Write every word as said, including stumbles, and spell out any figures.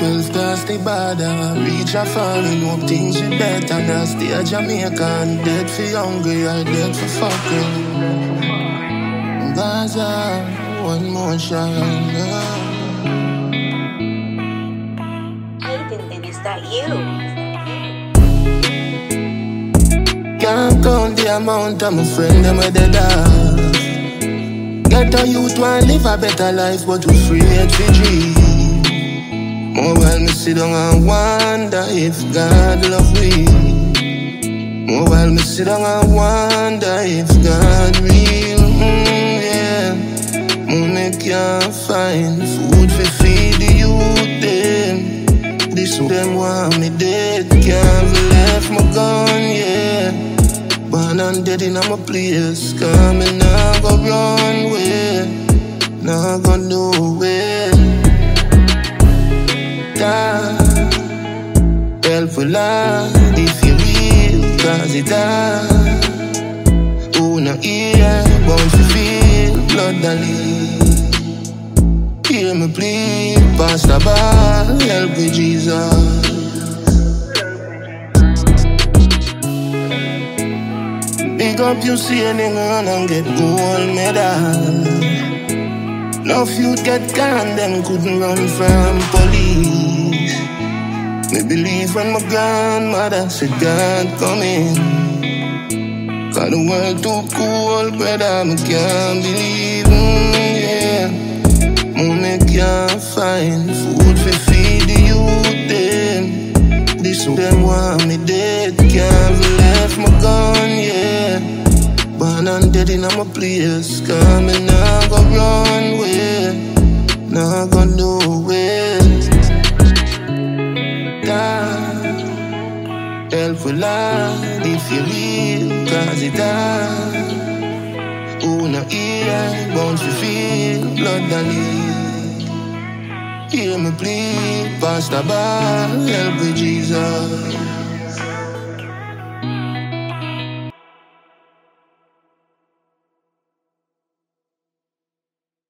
twelve past the border. Reach a foreign, hope things will better. Now stay a Jamaican, dead for hungry, I dead for fucking. Gaza, one more shot. Hey, Tintin, is that you? Can't count the amount of my friend them with the dog. Get a youth want live a better life, but we afraid to dream. More while me sit down and wonder if God love me. More while me sit down and wonder if God real. Mm, yeah. More me can't find food for feed the youth them. This them want me dead, can't be left my gun, yeah. Born and dead in my place, coming now go run way, now go nowhere. God, help a lot if you will, cause it hard. Who no hear, bound to feel blood that leak. Hear me plead, Pastor Ball, help me Jesus. Big up you see a nigga run and get gold medal. No youth get canned, them couldn't run from police. Me believe when my grandmother said God coming. Cause the world too cold, brother, me can't believe, mm, yeah. Me can't find food for feed the youth, them. This them want me dead, can't be left my gun, yeah. Born and dead in my place, coming now go run way, now go nowhere. God, help a lot if you real, cause it hard. Who no hear, bound to feel blood that leak. Hear me plead, Pastor Ball, help me Jesus.